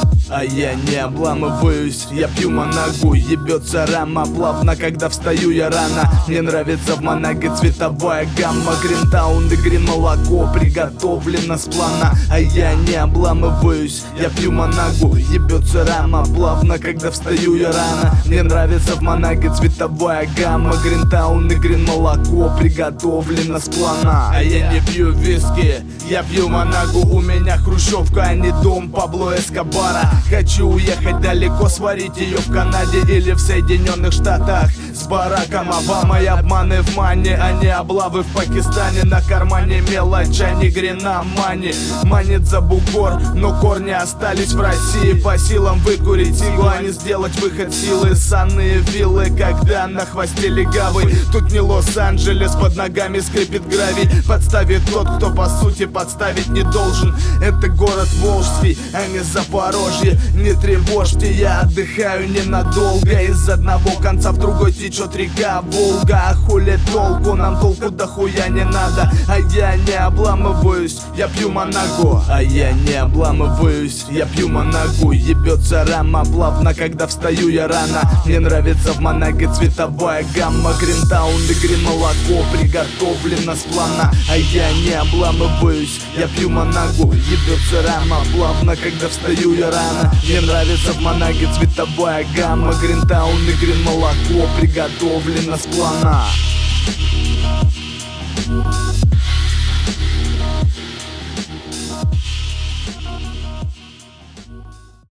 А я не обламываюсь, я пью манагу. Ебется рама плавно, когда встаю я рано. Мне нравится в манаге цветовая гамма. Гринтаун и грин молоко приготовлено с плана. А я не обламываюсь, я пью манагу. Ебется рама плавно, когда встаю я рано. Мне нравится в манаге цветовая гамма. Гринтаун и грин молоко приготовлено с плана. А я не пью виски, я пью манагу. У меня хрущевка, а не дом Пабло Эскобара. Хочу уехать далеко, сварить ее в Канаде или в Соединенных Штатах с Бараком Обамой. Обманы в мане, а не облавы в Пакистане. На кармане мелочь, а не грина мани. Манит за бугор, но корни остались в России. По силам выкурить иглу, а не сделать выход силы. Санные виллы, когда на хвосте легавый. Тут не Лос-Анджелес, под ногами скрипит гравий. Подставит тот, кто по сути подставить не должен. Это город Волжский, а не Запорожье. Не тревожьте, я отдыхаю ненадолго. Из одного конца в другой течет река Волга. А хули толку, нам толку дохуя не надо. А я не обламываюсь, я пью манагу. А я не обламываюсь, я пью манагу. Ебется рама плавно, когда встаю я рано. Мне нравится в манаге цветовая гамма. Гринтаун и грин молоко приготовлено с плана. А я не обламываюсь, я пью манагу. Ебется рама плавно, когда встаю я рано. Мне нравится в манаге цветовая гамма. Гринтаун и грин молоко приготовлено с плана.